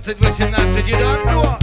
18, you don't know.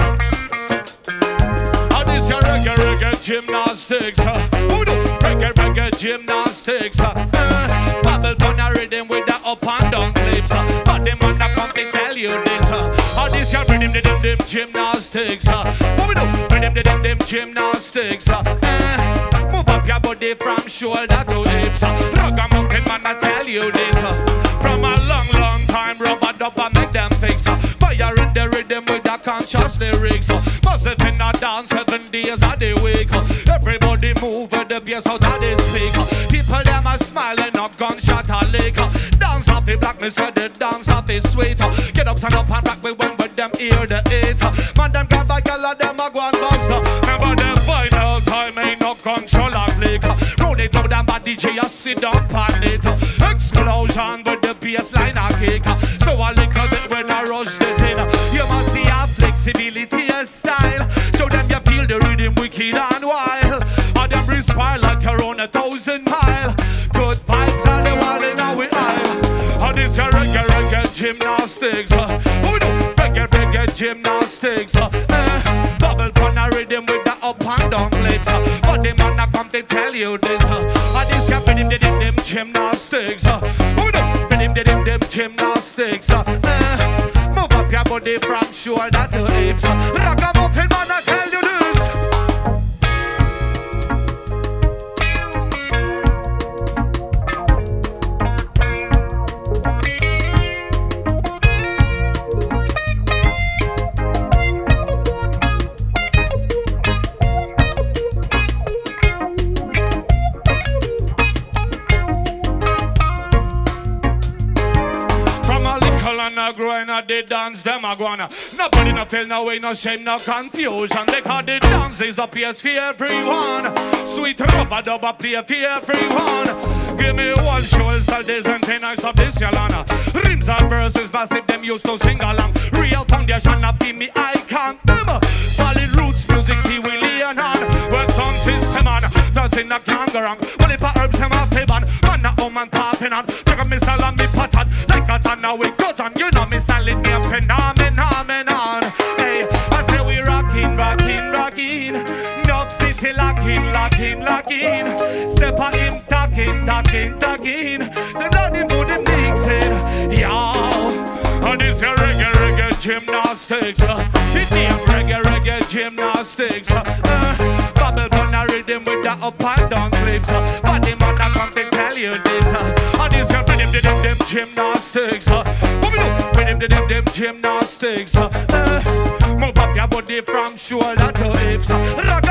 How this your reggae gymnastics? Who do reggae gymnastics? Bubble pon a rhythm with the up and down clips. But them on the come to tell you this. How this your rhythm them gymnastics? Who do rhythm them gymnastics? Move up your body from shoulder to hips. Ragamuffin man, I tell you this. From a long time, rubber dub and make them fix. Fire in the rhythm with the conscious lyrics. Massive in a dance 7 days of the week. Everybody move with the bass out of the speaker. People them a smiling, no gunshot or lick. Dance off the black, me said the dance off is sweet. Get up, stand up and rock me when with them hear the hit. Man them grab a girl and them a go and bust. Remember the final time ain't no control and flick. Roll it loud and bad DJ a sit down pan it. Explosion with the bassline a kick. So a little bit when I rush it in. You must see a flexibility and style. Show them you feel the rhythm wicked and wild. And them respire like you're on 1,000 miles. Good vibes all the while in our aisle. And this your reggae gymnastics. Who do reggae gymnastics? Bubble pon a rhythm with the up and down lips. But the man a come to tell you this. And this your rhythm them gymnastics. Who do rhythm them gymnastics? Move up your body from shoulder to hips. Ragamuffin man, I tell you this. Growing at the dance, them a gonna. Nobody no feel no way, no shame, no confusion. Because the dance is a place for everyone. Sweet rubber dubber play for everyone. Give me one show, style days and 10 nights of this yalana. Rims and verses, massive, them used to sing along. Real foundation of me, I can't them. Solid roots, music, he will lean on. Well, sound system on, nothing that can go wrong. Well, if I herbs, them a fibon. Man, a home and popping on. Check out me style and me pattern. Like a ton, now we cut on. You know me style, it me a phenomenon. Hey, I say we rockin'. Dub City lockin'. Step on him, talking. The bloody booty mixing. Yo, and this your reggae gymnastics. It name reggae gymnastics. Bubble pon a rhythm with the up and down flips. But the man a come to tell you this. And this your rhythm them gymnastics. What we do? Rhythm them gymnastics. Move up your body from shoulder to hips. Rock